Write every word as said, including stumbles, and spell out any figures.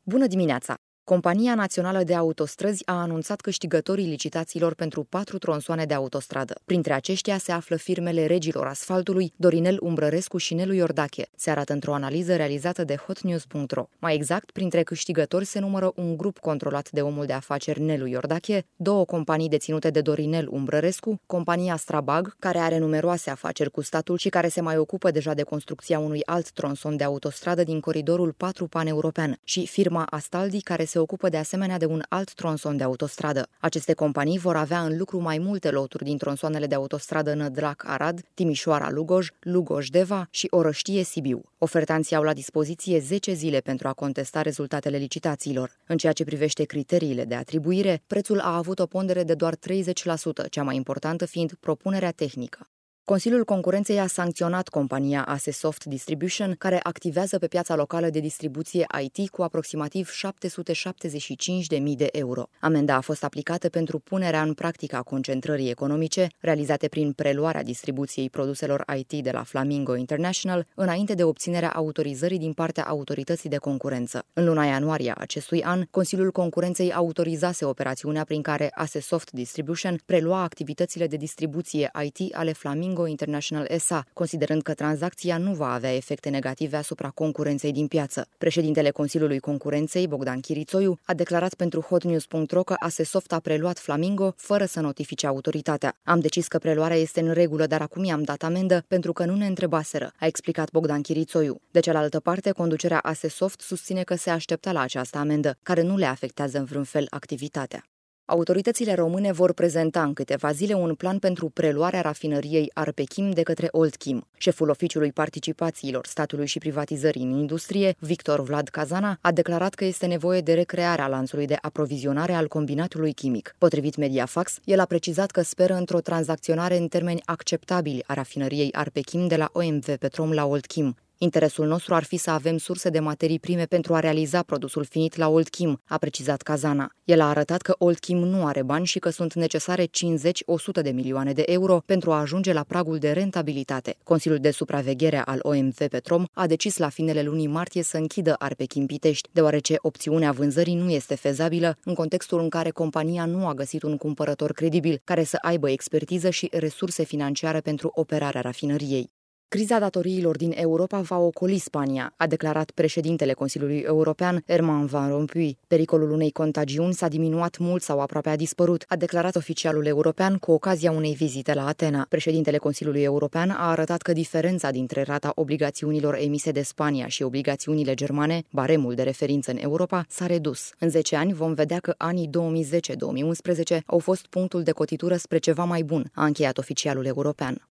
Bună dimineața! Compania Națională de Autostrăzi a anunțat câștigătorii licitațiilor pentru patru tronsoane de autostradă. Printre aceștia se află firmele regilor asfaltului Dorinel Umbrărescu și Nelu Iordache, se arată într-o analiză realizată de hotnews punct ro. Mai exact, printre câștigători se numără un grup controlat de omul de afaceri Nelu Iordache, două companii deținute de Dorinel Umbrărescu, compania Strabag, care are numeroase afaceri cu statul și care se mai ocupă deja de construcția unui alt tronson de autostradă din coridorul patru paneuropean, și firma Astaldi, care se ocupă de asemenea de un alt tronson de autostradă. Aceste companii vor avea în lucru mai multe loturi din tronsoanele de autostradă Nădlac-Arad, Timișoara-Lugoj, Lugoj-Deva și Orăștie-Sibiu. Ofertanții au la dispoziție zece zile pentru a contesta rezultatele licitațiilor. În ceea ce privește criteriile de atribuire, prețul a avut o pondere de doar treizeci la sută, cea mai importantă fiind propunerea tehnică. Consiliul Concurenței a sancționat compania Asesoft Distribution, care activează pe piața locală de distribuție I T cu aproximativ șapte sute șaptezeci și cinci de mii de euro. Amenda a fost aplicată pentru punerea în practică a concentrării economice, realizate prin preluarea distribuției produselor I T de la Flamingo International, înainte de obținerea autorizării din partea Autorității de Concurență. În luna ianuarie a acestui an, Consiliul Concurenței autorizase operațiunea prin care Asesoft Distribution prelua activitățile de distribuție I T ale Flamingo International S A, considerând că tranzacția nu va avea efecte negative asupra concurenței din piață. Președintele Consiliului Concurenței, Bogdan Chirițoiu, a declarat pentru hotnews punct ro că Asesoft a preluat Flamingo fără să notifice autoritatea. Am decis că preluarea este în regulă, dar acum i-am dat amendă pentru că nu ne întrebaseră, a explicat Bogdan Chirițoiu. De cealaltă parte, conducerea Asesoft susține că se aștepta la această amendă, care nu le afectează în vreun fel activitatea. Autoritățile române vor prezenta în câteva zile un plan pentru preluarea rafinăriei Arpechim de către Oldchim. Șeful Oficiului Participațiilor Statului și Privatizării în Industrie, Victor Vlad Cazana, a declarat că este nevoie de recrearea lanțului de aprovizionare al combinatului chimic. Potrivit Mediafax, el a precizat că speră într-o tranzacționare în termeni acceptabili a rafinăriei Arpechim de la O M V Petrom la Oldchim. Interesul nostru ar fi să avem surse de materii prime pentru a realiza produsul finit la Oldchim, a precizat Cazana. El a arătat că Oldchim nu are bani și că sunt necesare cincizeci - o sută de milioane de euro pentru a ajunge la pragul de rentabilitate. Consiliul de supraveghere al O M V Petrom a decis la finele lunii martie să închidă Arpechim Pitești, deoarece opțiunea vânzării nu este fezabilă în contextul în care compania nu a găsit un cumpărător credibil care să aibă expertiză și resurse financiare pentru operarea rafinăriei. Criza datoriilor din Europa va ocoli Spania, a declarat președintele Consiliului European, Herman Van Rompuy. Pericolul unei contagiuni s-a diminuat mult sau aproape a dispărut, a declarat oficialul european cu ocazia unei vizite la Atena. Președintele Consiliului European a arătat că diferența dintre rata obligațiunilor emise de Spania și obligațiunile germane, baremul de referință în Europa, s-a redus. În zece ani vom vedea că anii două mii zece - două mii unsprezece au fost punctul de cotitură spre ceva mai bun, a încheiat oficialul european.